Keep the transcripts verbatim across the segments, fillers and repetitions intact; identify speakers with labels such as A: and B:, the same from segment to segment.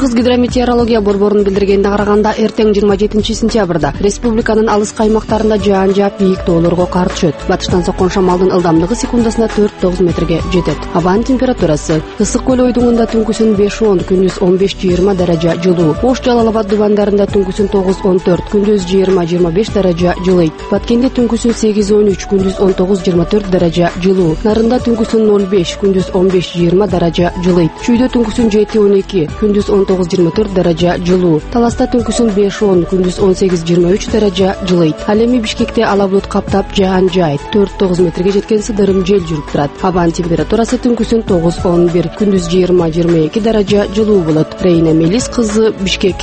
A: Кыргыз гидрометеорология борборунун билдиргенине караганда, эртең жыйырма жетинчи сентябрда республиканын алыс аймактарында жаан жаап бийик тоолорго кар түшөт. Батыштан соккон шамалдын ылдамдыгы секундасына төрт тогуз метрге жетет. Абанын температурасы: Ысык көл ойдуңунда түнкүсүн беш он, күндүз он беш жыйырма даража жылуу. Ош Жалал Абад дубандарында түнкүсүн тогуз он төрт, күндүз жыйырма жыйырма беш даража жылыйт. Баткенде түнкүсүн сегиз он үч, күндүз он тогуз жыйырма төрт даража жылуу. Нарында түнкүсүн ноль беш, күндүз он беш жыйырма даража жылыйт. Чүйдө түнкүсүн жети он эки, күндүз он тогуз жыйырма төрт даража жылуу. Таласта түнкүсүн беш он, күндүз он сегиз жыйырма үч даража жылыйт. Ал эми Бишкекте ала булут каптап жаан жайт. төрт тогуз метрге жеткен сыдырым жел жүрүп турат. Абанын температурасы түнкүсүн тогуз он бир, күндүз жыйырма жыйырма эки даража жылуу болот. Рейна Мелис кызы, Бишкек.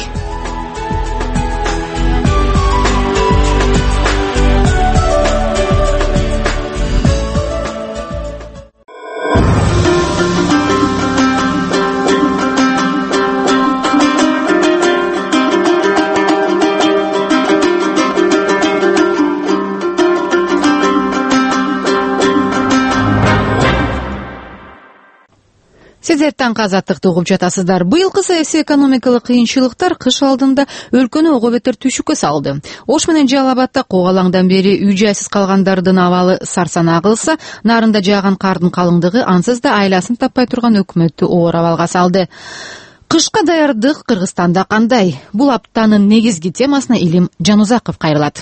B: Сиздер таңкы азаттыкты угуп жатасыздар. Быйылкы саясий экономикалык кыйынчылыктар кыш алдында өлкөнү ого бетер түшүккө салды. Ош менен Жалал Абадда когалаңдан бери үй жайсыз калгандардын абалы сарсанаа кылса, нарында жааган кардын калыңдыгы ансыз да айласын таппай турган өкмөттү оор абалга салды. Кышка даярдык Кыргызстанда кандай? Бул аптанын негизги темасына Илим Жанузаков кайрылат.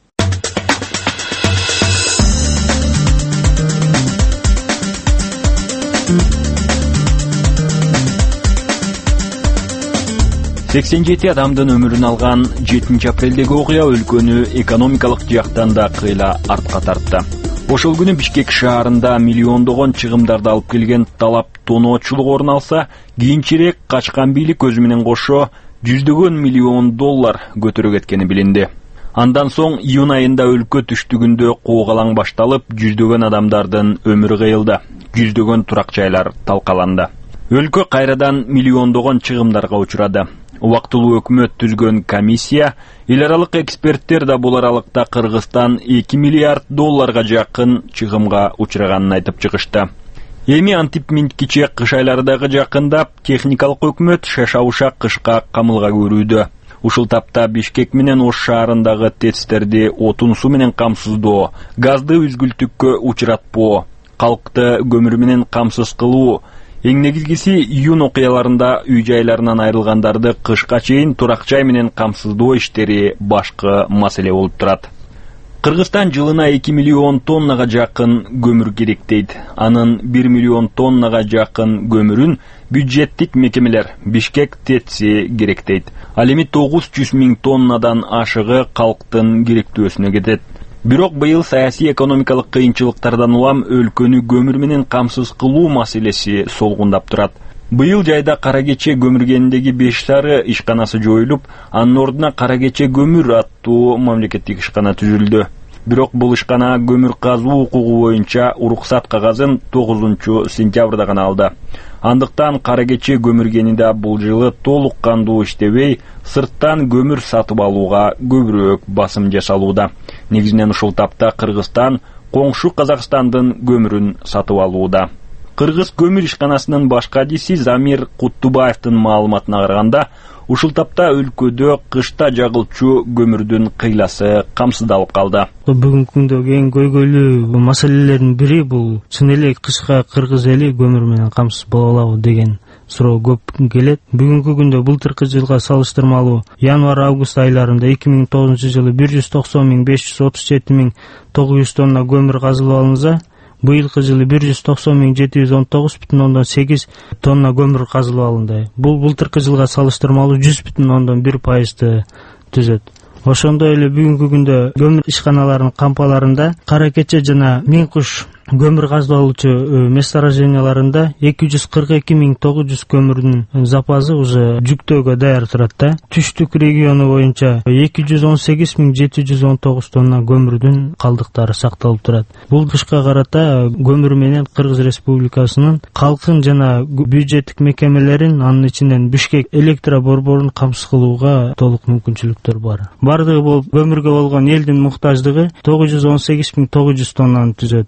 C: сексен жети адамдын өмүрүн алган жетинчи апрелдеги окуя өлкөнү экономикалык жактан да кыйла артка тартты. Ошол күнү Бишкек шаарында миллиондогон чыгымдарды алып келген талап тоноочулук орун алса, кийинчерээк качкан бийлик өзү менен кошо жүздөгөн миллион доллар көтөрө кеткени билинди. Андан соң июнь айында өлкө түштүгүндө коогалаң башталып, жүздөгөн адамдардын өмүрү кыйылды, жүздөгөн турак жайлар талкаланды. Өлкө кайрадан миллиондогон чыгымдарга учурады. Убактылуу өкмөт түзгөн комиссия, эл аралык эксперттер да бул аралыкта Кыргызстан эки миллиард долларга жакын чыгымга учраганын айтып чыгышты. Эми антип минткиче кыш айларындагы жакындап, техникалык өкмөт шашауша кышка камылга көрүүдө. Ушул тапта Бишкек менен Ош шаарындагы тестерди отун суу менен камсыздоо, газды үзгүлтүккө учуратпоо, калкты көмүр менен камсыз кылуу, эң негизгиси июнь окуяларында үй жайларынан айрылгандарды кышка чейин турак жай менен камсыздоо иштери башкы маселе болуп турат. Кыргызстан жылына эки миллион тоннага жакын көмүр керектейт. Анын бир миллион тоннага жакын көмүрүн бюджеттик мекемелер Бишкек ТЭЦи керектейт. Ал эми тогуз жүз миң тоннадан ашыгы калктын керектөөсүнө кетет. Бирок быйыл саясий экономикалык кыйынчылыктардан улам өлкөнү көмүр менен камсыз кылуу маселеси солгундап турат. Быйыл жайда Кара Кече көмүргенидеги беш сары ишканасы жоюлуп, анын ордуна Кара Кече көмүр аттуу мамлекеттик ишкана түзүлдү. Бирок бул ишкана көмүр казуу укугу боюнча уруксат кагазын тогузунчу сентябрда гана алды. Андыктан Кара Кече көмүргенинде бул жылы толук кандуу иштебей, сырттан көмүр сатып алууга көбүрөөк басым жасалууда. Негизинен ушул тапта Кыргызстан коңшу Казакстандын көмүрүн сатып алууда. Кыргыз көмүр ишканасынын баш кадиси Замир Куттубаевдин маалыматына караганда, ушул тапта өлкөдө кышта жагылчу көмүрдүн кыйласы камсыздалып калды.
D: Бүгүнкү күндөгү эң көйгөйлүү маселелердин бири бул чын эле кышка кыргыз эли көмүр менен камсыз боло алабы деген суроо көп келет. Бүгүнкү күндө былтыркы жылга салыштырмалуу январь-август айларында эки миң тогузунчу жылы бир жүз токсон миң беш жүз отуз жети миң тогуз жүз тонна көмүр казылып алынса, быйылкы жылы бир жүз токсон миң жети жүз он тогуз бүтүн ондон сегиз тонна көмүр казылып алынды. Бул былтыркы жылга салыштырмалуу жүз бүтүн ондон бир пайызды түзөт. Ошондой эле бүгүнкү күндө көмүр ишканаларынын кампаларында Кара Кече жана Миң Куш көмүр казылып алуучу месторожденияларында эки жүз кырк эки миң тогуз жүз көмүрдүн запасы уже жүктөөгө даяр турат да. Түштүк региону боюнча эки жүз он сегиз миң жети жүз он тогуз тонна көмүрдүн калдыктары сакталып турат. Бул кышка карата көмүр менен Кыргыз Республикасынын калкын жана бюджеттик мекемелерин, анын ичинен Бишкек электро борборун камсыз кылууга толук мүмкүнчүлүктөр бар. Бардыгы болуп көмүргө болгон элдин муктаждыгы тогуз жүз он сегиз миң тогуз жүз тоннаны түзөт. Андан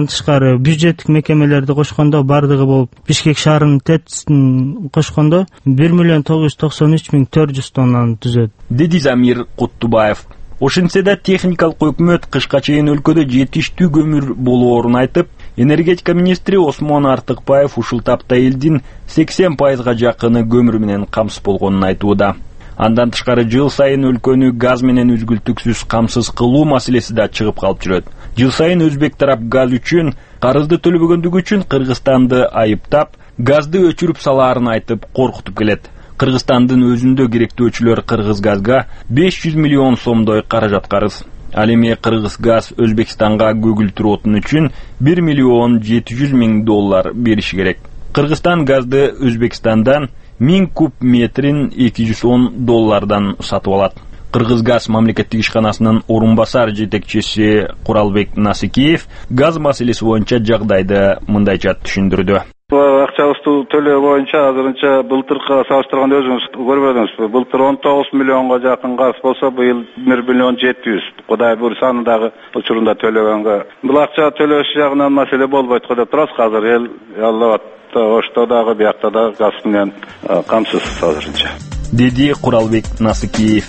D: Андан тышкары бюджеттик мекемелерди кошкондо бардыгы болуп Бишкек шаарынын ТЭЦин кошкондо бир миллион тогуз жүз токсон үч миң төрт жүз тоннаны түзөт,
C: деди Замир Куттубаев. Ошентсе да техникалык өкмөт кышка чейин өлкөдө жетиштүү көмүр болоорун айтып, энергетика министри Осмон Артыкбаев ушул тапта элдин сексен пайызга жакыны көмүр менен камсыз болгонун айтууда. Андан тышкары жыл сайын өлкөнү газ менен үзгүлтүксүз камсыз кылуу маселеси да чыгып калып жүрөт. Жыл сайын өзбек тарап газ үчүн карызды төлөбөгөндүгү үчүн Кыргызстанды айыптап, газды өчүрүп салаарын айтып коркутуп келет. Кыргызстандын өзүндө керектөөчүлөр Кыргыз газга беш жүз миллион сомдой каражат карыз. Ал эми Кыргыз газ Өзбекстанга көгүлтүр отун үчүн бир миллион жети жүз миң доллар бериши керек. Кыргызстан газды Өзбекстандан миң куб метрин эки жүз он доллардан сатып алат. Кыргыз газ мамлекеттик ишканасынын орун басар жетекчиси Куралбек Насыкеев газ маселеси боюнча жагдайды мындайча түшүндүрдү.
E: Акчабызды төлөө боюнча азырынча былтыркыга салыштырганда өзүңүз көрбөдүңүзбү? Былтыр он тогуз миллионго жакын карыз болсо, быйыл бир миллион жети жүз. Кудай буйруса аны дагы учурунда төлөгөнгө. Бул акча төлөш жагынан маселе болбойт го деп турасыз. Азыр эл Алла ошто дагы биякта да газ менен камсыз азырынча,
C: деди Куралбек Насыкеев.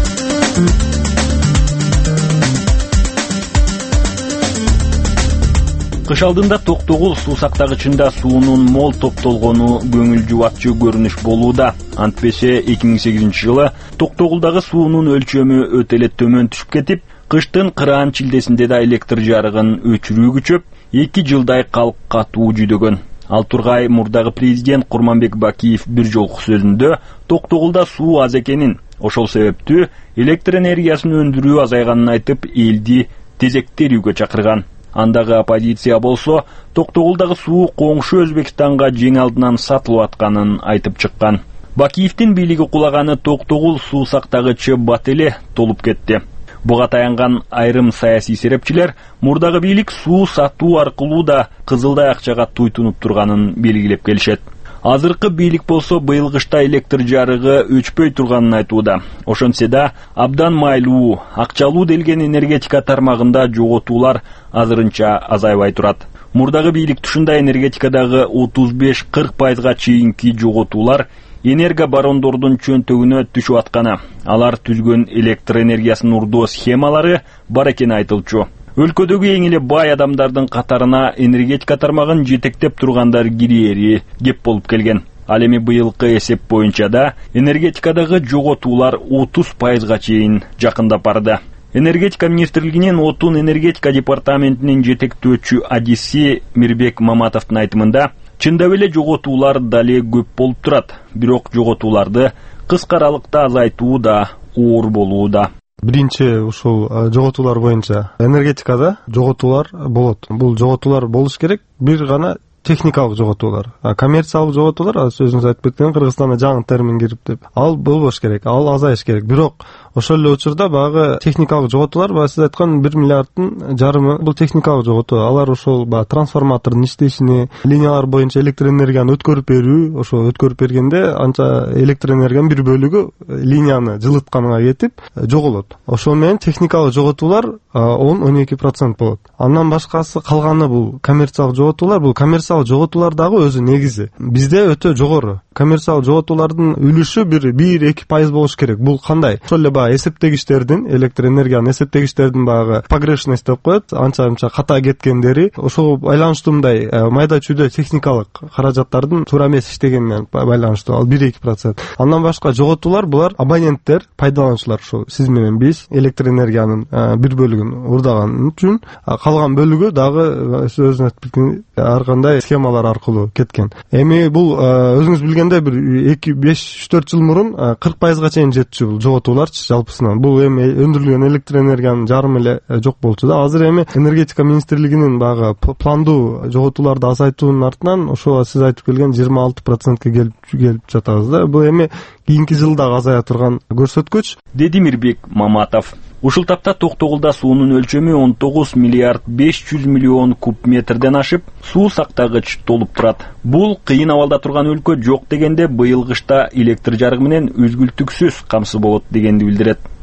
C: Кыш алдында Токтогул суу сактагычында суунун мол топтолгону көңүл жубатчу көрүнүш болууда. Антпесе эки миң сегизинчи жылы Токтогулдагы суунун өлчөмү өтө эле төмөн түшүп кетип, кыштын кыраан чилдесинде да электр жарыгын өчүрүү күчөп, эки жылдай калк катуу жүдөгөн. Ал тургай мурдагы президент Курманбек Бакиев бир жолку сөзүндө Токтогулда суу аз экенин, ошол себептүү электр энергиясын өндүрүү азайганын айтып, элди тезектерүүгө чакырган. Андагы оппозиция болсо Токтогулдагы суу коңшу Өзбекстанга жең алдынан сатылып атканын айтып чыккан. Бакиевдин бийлиги кулаганы Токтогул суу сактагычы бат эле толуп кетти. Буга таянган айрым саясий серепчилер мурдагы бийлик суу сатуу аркылуу да кызылдай акчага туйтунуп турганын белгилеп келишет. Азыркы бийлик болсо быйыл кышта электр жарыгы өчпөй турганын айтууда. Ошентсе да абдан майлуу, акчалуу делген энергетика тармагында жоготуулар азырынча азайбай турат. Мурдагы бийлик тушунда энергетикадагы отуз беш кырк пайызга чейинки жоготуулар энергобарондордун чөнтөгүнө түшүп атканы, алар түзгөн электр энергиясын урдоо схемалары бар экени айтылчу. Өлкөдөгү эң эле бай адамдардын катарына энергетика тармагын жетектеп тургандар кирээри кеп болуп келген. Ал эми быйылкы эсеп боюнча да энергетикадагы жоготуулар отуз пайызга чейин жакындап барды. Энергетика министрлигинин отун энергетика департаментинин жетектөөчү адиси Мирбек Маматовдун айтымында, чындап эле жоготуулар дале көп болуп турат, бирок жоготууларды кыска аралыкта азайтуу да оор болууда.
F: Биринчи ушул жоготуулар боюнча энергетикада жоготуулар болот. Бул жоготуулар болуш керек, бир гана техникалык жоготуулар. Коммерциялык жоготуулар, сөзүңүз айтып кеткен Кыргызстанда жаңы термин кирип деп, ал болбош керек, ал азайыш керек. Бирок ошол эле учурда багы техникалык жоготуулар, баягы сиз айткан бир миллиарддын жарымы бул техникалык жоготуу. Алар ошол баягы трансформатордун иштешини, линиялар боюнча электр энергияны өткөрүп берүү, ошо өткөрүп бергенде анча электр энергиянын бир бөлүгү линияны жылытканга кетип жоголот. Ошол менен техникалык жоготуулар он он эки процент болот. Андан башкасы калганы бул коммерциялык жоготуулар. Бул коммерциялык жоготуулар дагы өзү негизи бизде өтө жогору. Коммерциялык жоготуулардын үлүшү бир бир эки пайыз болуш керек. Бул кандай? Ошол эле баягы эсептегичтердин, электр энергиянын эсептегичтердин баягы погрешность деп коет, анча-анча ката кеткендери, ошого байланыштуу мындай майда чүйдө техникалык каражаттардын туура эмес иштегенине байланыштуу. Ал бир эки процент. Андан башка жоготуулар булар абоненттер, пайдалануучулар, ошо сиз менен биз электр энергиянын бир бөлүгүн урдаган үчүн, калган бөлүгү дагы өзүнүз айтып кеткен ар кандай схемалар аркылуу кеткен. Эми бул өзүңүз билгендей бир эки беш үч төрт жыл мурун кырк пайызга чейин жетчү бул жоготууларчы жалпысынан. Бул эми өндүрүлгөн электр энергиянын жарымы эле жок болчу да. Азыр эми энергетика министрлигинин багы пландуу жоготууларды азайтуунун артынан ошо сиз айтып келген жыйырма алты процентке келип келип жатабыз да. Бул эми кийинки жылда азая турган көрсөткүч,
C: деди Мирбек Маматов. Ушул тапта Токтогулда суунун өлчөмү он тогуз миллиард беш жүз миллион куб метрден ашып, суу сактагыч толуп турат. Бул кыйын абалда турган өлкө жок дегенде быйыл кышта электр жарыгы менен үзгүлтүксүз камсыз болот дегенди билдирет.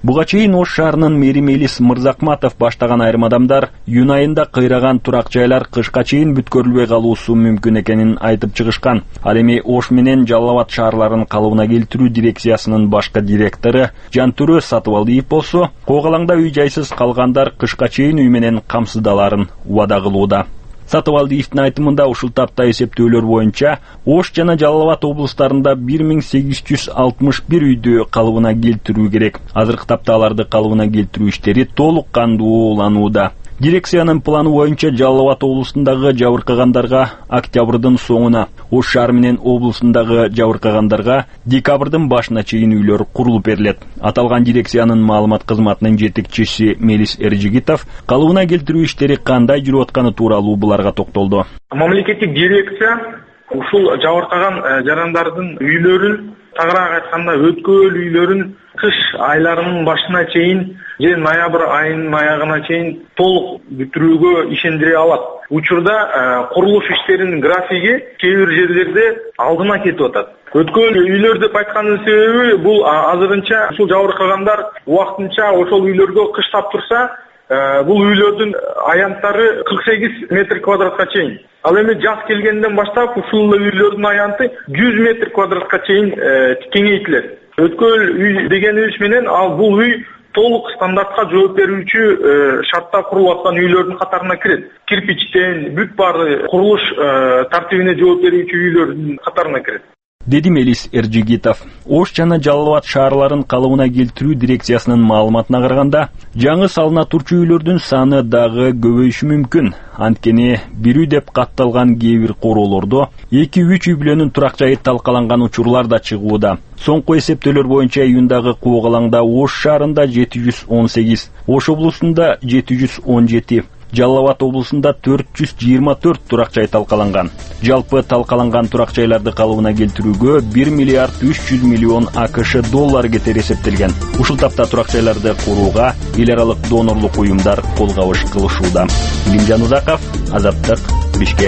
C: Буга чейин Ош шаарынын мэри Мелис Мырзакматов баштаган айрым адамдар июнь айында кыйраган турак жайлар кышка чейин бүткөрүлбөй калуусу мүмкүн экенин айтып чыгышкан. Ал эми Ош менен Жалал Абад шаарларын калыбына келтирүү дирекциясынын башкы директору Жантүрө Сатыбалдиев болсо, Коогалаңда үй жайсыз калгандар кышка чейин үй менен камсыздаларын убада кылууда. Сатыбалдиевдин айтымында ушул тапта эсептөөлөр боюнча Ош жана Жалал Абад облустарында бир миң сегиз жүз алтымыш бир үйдү калыбына келтирүү керек. Азыркы тапта аларды калыбына келтирүү иштери толук кандуу уланууда. Дирекциянын планы боюнча Жалал Абад облусундагы жабыркагандарга октябрдын соңуна, Ош шаары менен облусундагы жабыркагандарга декабрдын башына чейин үйлөр курулуп берилет. Аталган дирекциянын маалымат кызматынын жетекчиси Мелис Эржигитов калыбына келтирүү иштери кандай жүрүп атканы тууралуу буларга токтолду.
G: Мамлекеттик дирекция ушул жабыркаган жарандардын үйлөрүн, тагыраак айтканда өткөл үйлөрүн кыш айларынын башына чейин же ноябрь айынын аягына чейин толук бүтүрүүгө ишендире алат. Учурда курулуш иштеринин графиги кээ бир жерлерде алдына кетип атат. Өткөл үйлөр деп айткандын себеби бул азырынча ушул жабыркагандар убактынча ошол үйлөргө кыштап турса, бул үйлөрдүн аянттары кырк сегиз метр квадратка чейин. Ал эми жаз келгенден баштап ушул үйлөрдүн аянты жүз метр квадратка чейин кеңейтилет. Өткөл үй дегенибиз менен ал бул үй толук стандартка жооп берүүчү шартта курулуп аткан үйлөрдүн катарына кирет. Кирпичтен бүт баары курулуш тартибине жооп берүүчү үйлөрдүн катарына кирет.
C: Деди Мелис Эржигитов. Ош жана Жалал Абад шаарларын калыбына келтирүү дирекциясынын маалыматына караганда, жаңы салына турчу үйлөрдүн саны дагы көбөйүшү мүмкүн. Анткени бир үй деп катталган кээ бир короолордо эки үч үй бүлөнүн турак жайы талкаланган учурлар да чыгууда. Соңку эсептөөлөр боюнча июндагы Коогалаңда Ош шаарында жети жүз он сегиз, Ош облусунда жети жүз он жети, Жалал Абад облусунда төрт жүз жыйырма төрт турак жай талкаланган. Жалпы талкаланган турак жайларды калыбына келтирүүгө бир миллиард үч жүз миллион АКШ доллар кетери эсептелген. Ушул тапта турак жайларды курууга эл аралык донорлук уюмдар кол кабыш кылышууда. Илимжан Узаков, Азаттык, Бишкек.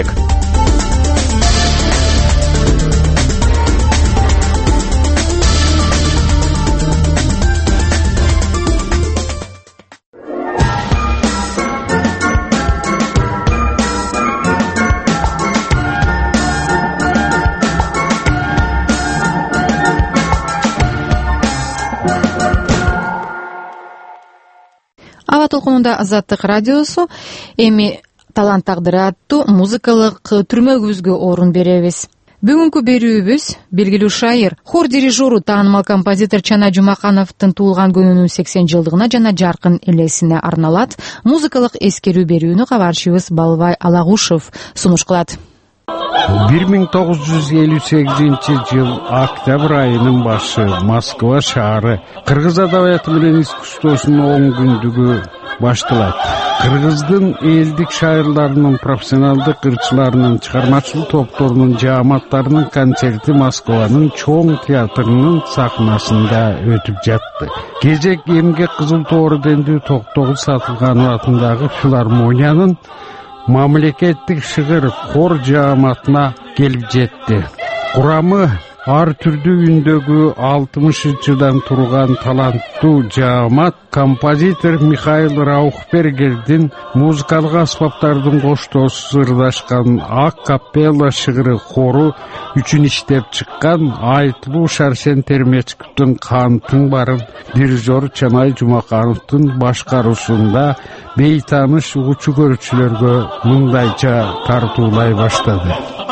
B: Аба толкунунда Азаттык радиосу. Эми талант тагдыры аттуу музыкалык түрмөгүбүзгө орун беребиз. Бүгүнкү берүүбүз белгилүү шайыр, хор дирижеру, таанымал композитор Чана Жумакановдун туулган күнүнүн сексен жылдыгына жана жаркын элесине арналат. Музыкалык эскерүү берүүнү кабарчыбыз Балбай Алагушев сунуш кылат.
H: бир миң тогуз жүз элүү сегизинчи жыл октябрь айынын башы Москва шаары кыргыз адабияты менен искусствосунун оң күндүгү башталат. Кыргыздын элдик шайырларынын, профессионалдык ырчыларынын, чыгармачылык топторунун, жааматтарынын концерти Москванын чоң театрынын сахнасында өтүп жатты. Кезек эмгек кызыл тоору дендүү Токтогул Сатылганов атындагы филармониянын мамлекеттик шыгыр хор жааматына келип жетти. Курамы ар түрдүү үндөгү алтымышынчыдан турган таланттуу жаамат композитор Михаил Раухбергердин музыкалык аспаптардын коштоосу ырдашкан ак капелла шыгыры хору үчүн иштеп чыккан Айтылуу Шарсен Термечковдун кантын барын дирижер Чанай Жумакановдун башкаруусунда бейтаныш угуучу көрүүчүлөргө мындайча тартуулай баштады.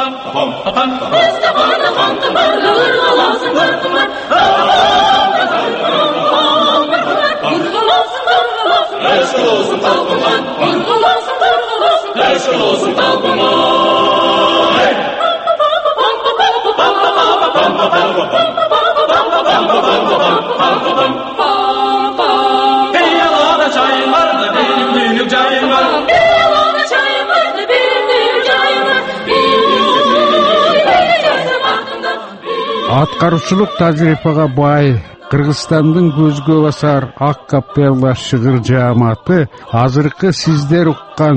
H: Аткарушулук тажрыйбага бай Кыргызстандын көзгө басар ак капелла шыгыр жааматы азыркы сиздер уккан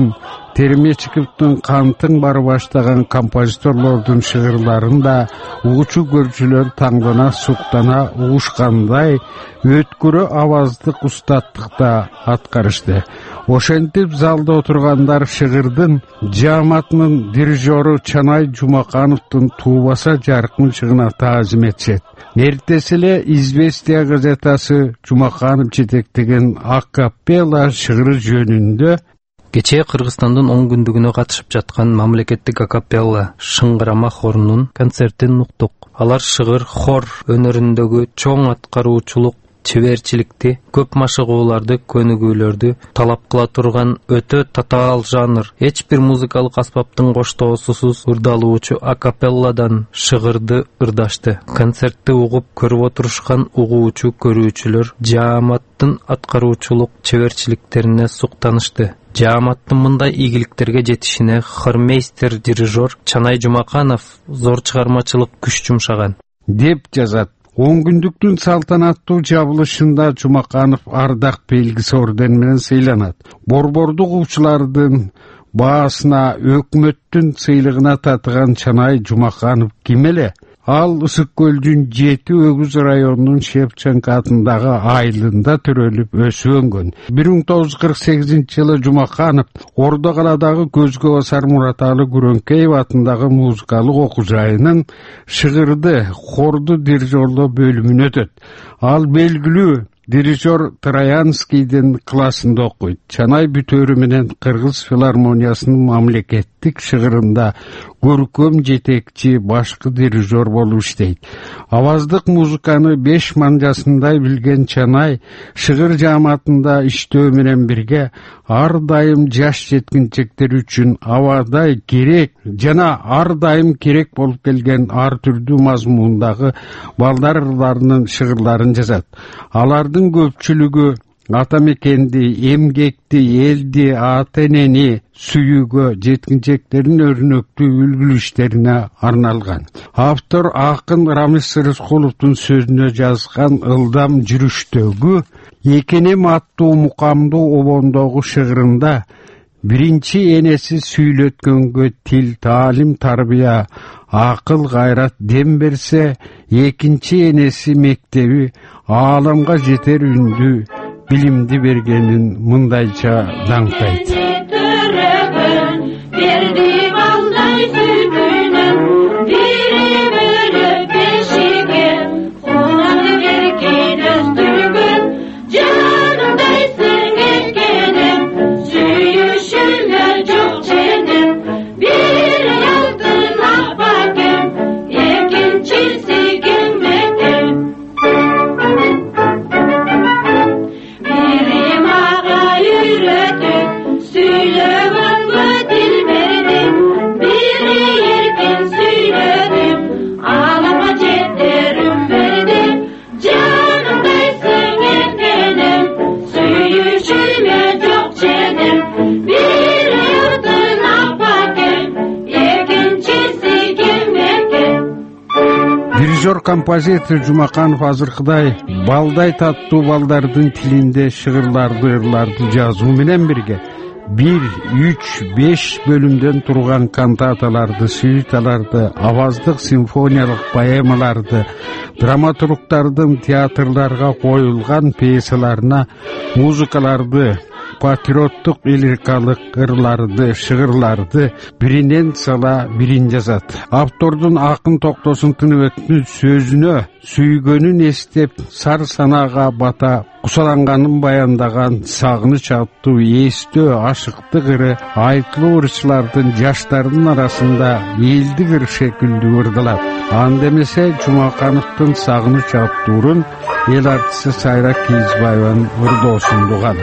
H: Термечиковдун кантың бары баштаган композиторлордун шыгырларында угуучу көрүүчүлөр таңдана суктана угушкандай өткөрө аваздык устаттыкта аткарышты. Ошентип залда отургандар шыгырдын жааматынын дирижеру Чанай Жумакановдун туубаса жаркын чыгына таазим этишет. Эртеси эле «Известия» газетасы Жумаканов жетектеген акапелла шыгыры жөнүндө
I: кечээ Кыргызстандын он күндүгүнө катышып жаткан мамлекеттик акапелла шыңгырама хорунун концертин уктук. Алар шыгыр хор өнөрүндөгү чоң аткаруучулук, чеберчиликти, көп машыгууларды, көнүгүүлөрдү талап кыла турган өтө татаал жанр. Эч бир музыкалык аспаптын коштоосусуз ырдалуучу акапелладан шыгырды ырдашты. Концертти угуп көрүп отурушкан угуучу көрүүчүлөр жааматтын аткаруучулук чеберчиликтерине суктанышты. Жааматтын мындай ийгиликтерге жетишине хормейстер дирижер Чанай Жумаканов зор чыгармачылык күч жумшаган
H: деп жазат. он күндүктүн салтанаттуу жабылышында Жумаканов ардак белгиси ордени менен сыйланат. Борбордук угуучулардын баасына өкмөттүн сыйлыгына татыган Чанай Жумаканов ким эле? Ал Ысык көлдүн жети Өгүз районунун Шевченко атындагы айылында төрөлүп өсөнгөн. бир миң тогуз жүз кырк сегизинчи жылы Жумаканов Ордо каладагы көзгө басар Мураталы Күрөңкеев атындагы музыкалык окуу жайынын шыгырды хорду дирижерлоо бөлүмүнө өтөт. Ал белгилүү дирижер Троянскийдин классында окуйт. Чанай бүтөөрү менен Кыргыз филармониясынын мамлекеттик шыгырында көркөм жетекчи башкы дирижер болуп иштейт. Аваздык музыканы беш манжасындай билген Чанай шыгыр жааматында иштөө менен бирге ар дайым жаш жеткинчектер үчүн абадай керек жана ар дайым керек болуп келген ар түрдүү мазмундагы балдар ырларынын шыгырларын жазат. Алардын көпчүлүгү ата мекенди, эмгекти, элди, ата энени сүйүүгө, жеткинчектердин өрнөктүү үлгүлүү иштерине арналган. Автор акын Рамис Рыскуловдун сөзүнө жазган ылдам жүрүштөгү Экенем аттуу мукамдуу обондогу шыгырында биринчи энеси сүйлөткөнгө тил, таалим, тарбия, акыл, гайрат дем берсе, экинчи энеси мектеби ааламга жетер үндү, билимди бергенин мындайча даңктайт. Композитор Жумаканов азыркыдай балдай таттуу балдардын тилинде шыгырларды, ырларды жазуу менен бирге бир, үч, беш бөлүмдөн турган кантаталарды, сюиталарды, аваздык симфониялык поэмаларды, драматургдардын театрларга коюлган пьесаларына музыкаларды, патриоттук лирикалык ырларды, шыгырларды биринен сала бирин жазат. Автордун Акын Токтосун Тыныбектин сөзүнө сүйгөнүн эстеп сар санага бата кусаланганын баяндаган сагыныч аттуу эстөө ашыктык ыры айтылуу ырчылардын жаштардын арасында элдик ыр шекилдүү ырдалат. Анда эмесе Жумакановдун сагыныч аттуу ырын эл артисти Сайра Кийизбаеванын ырдоосунда угалы.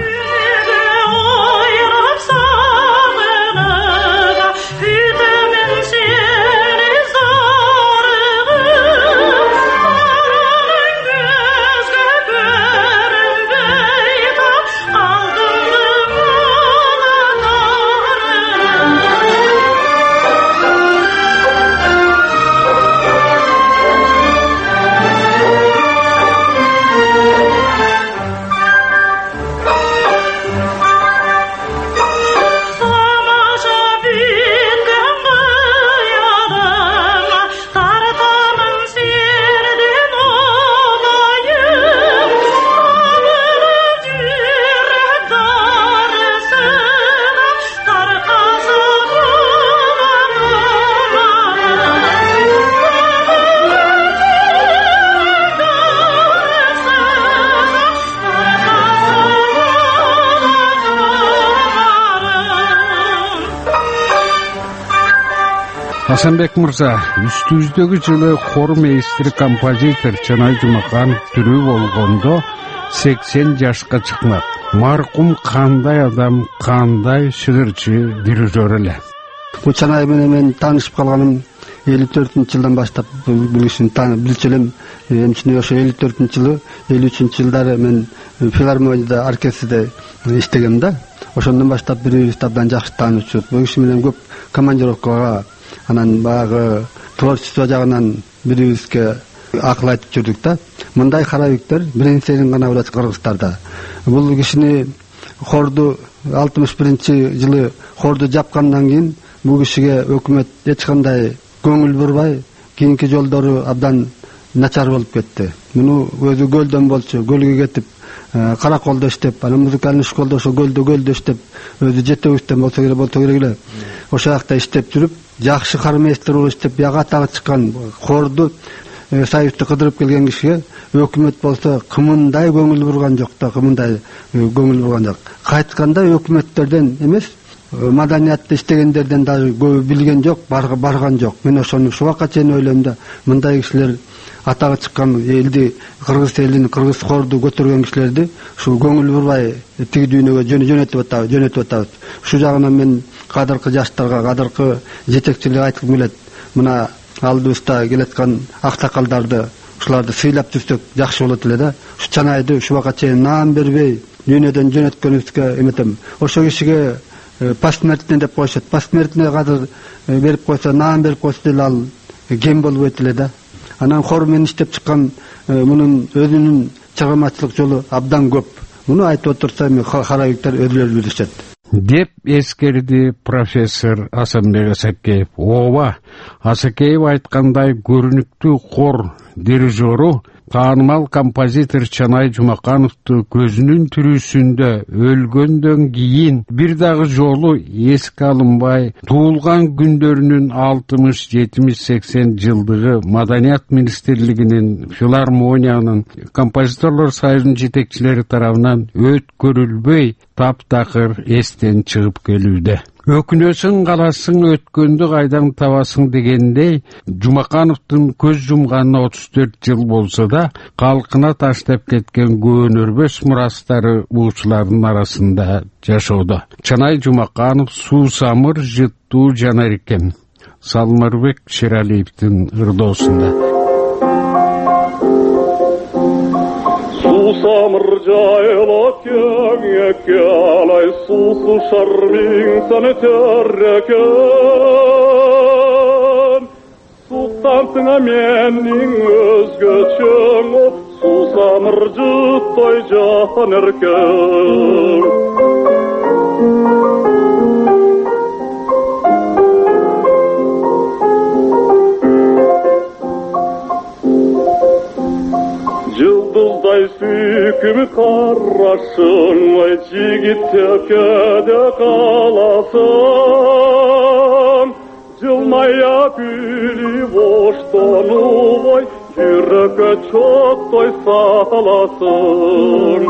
H: Асанбек мырза, үстүбүздөгү жылы хор мейстри композитор Чанай Жумаканов тирүү болгондо сексен жашка чыкмак. Маркум кандай адам, кандай шыгырчы, дирижер эле?
J: Бул Чанай менен мен таанышып калганым элүү төртүнчү жылдан баштап бул кишини билчү элем. Эмчине ошо элүү төртүнчү жылы, элүү үчүнчү жылдары мен филармонияда, оркестрде иштегем да. Ошондон баштап бирибизди абдан жакшы таанышчубуз. Бул киши менен көп командировкага, анан баягы творчество жагынан бирибизге акыл айтып жүрдүк да. Мындай карабиктер биринчисин гана билет Кыргызстанда. Бул кишини хорду алтымыш биринчи жылы хорду жапкандан кийин бул кишиге өкмөт эч кандай көңүл бурбай, кийинки жолдору абдан начар болуп кетти. Муну өзү көлдөн болчу, көлгө кетип, караколдо иштеп, анан музыкальный школдо ошо көлдө көлдө иштеп, өзү жетеуичтен болсо керек, болсо керек эле. Ошол жакта иштеп жүрүп, жакшы хормейстер болуп иштеп, бияга атагы чыккан хорду Союзду кыдырып келген кишиге өкмөт болсо кымындай көңүл бурган жок да, кымындай көңүл бурган жок. Кайтканда өкмөттөрдөн эмес, маданиятты иштегендерден дагы көбү билген жок, барган жок. Мен ошону ушул убакка чейин ойлойм да, мындай кишилер атагы чыккан элди, кыргыз элин, кыргыз хорду көтөргөн кишилерди ушул көңүл бурбай тиги дүйнөгө жөнөтүп атабыз, жөнөтүп атабыз. Ушул жагынан мен кадыркы жаштарга, кадыркы жетекчилерге айткым келет. Мына алдыбызда келаткан актакалдарды, ушуларды сыйлап жүрсөк жакшы болот эле да. Ушу Чанайды ушул убакка чейин наам бербей дүйнөдөн жөнөткөнүбүзгө эметем. Ошо кишиге посмертный деп коюшат. Посмертный кадыр берип койсо, наам берип койсо деле ал кем болбойт эле да. Анан хор менен иштеп чыккан мунун өзүнүн чыгармачылык жолу абдан көп. Муну айтып отурса, карабиктер өзүлөрү билишет.
H: Деп эскерди профессор Асанбек Асакеев. Ооба, Асакеев айткандай көрүнүктүү хор дирижеру, таанымал композитор Чанай Жумакановду көзүнүн тирүүсүндө өлгөндөн кийин бир дагы жолу эске алынбай, туулган күндөрүнүн алтымыш, жетимиш, сексен жылдыгы Маданият министрлигинин, филармониянын, композиторлор союзунун жетекчилери тарабынан өткөрүлбөй таптакыр эстен чыгып келүүдө. Өкүнөсүң каласың, өткөндү кайдан табасың дегендей, Жумакановдун көз жумганына отуз төрт жыл болсо да, калкына таштап кеткен көөнөрбөс мурастары уучулардын арасында жашоодо. Чанай Жумаканов суусамыр, жыттуу жанар экен. Салмырбек Шералиевдин ырдоосунда.
K: Суусамыр жайылып кеңекке алай, суусу шарбиң саны террекен. Суктансыңа менің өзгөчөң, суусамыр жыттой жан эркен. Жылдыздай сүйкүм карашың, ой жигит текеде каласың. Жылмая күлүп оштонуп, ой жүрөккө чоттой саласың.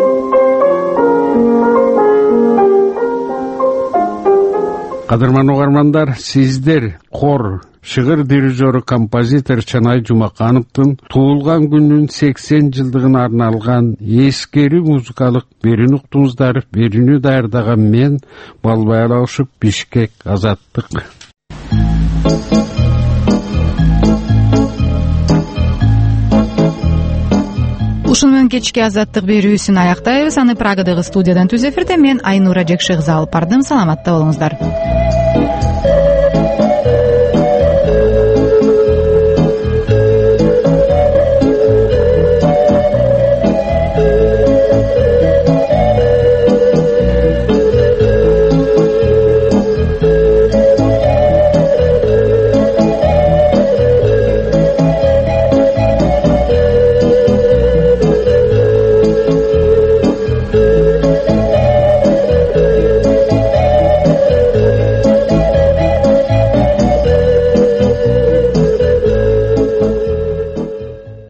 H: Кадырман угармандар, сиздер хор шыгыр дирижеру композитор Чанай Жумакановдун туулган күнүнүн сексен жылдыгына арналган эскери музыкалык берүүнү уктуңуздар. Берүүнү даярдаган мен Балбай Алаушев, Бишкек, Азаттык.
B: Ушун менен кечки Азаттык берүүсүн аяктайбыз. Аны Прагадагы студиядан түз эфирде мен Айнура Жекшегиза алып бардым. Саламатта болуңуздар.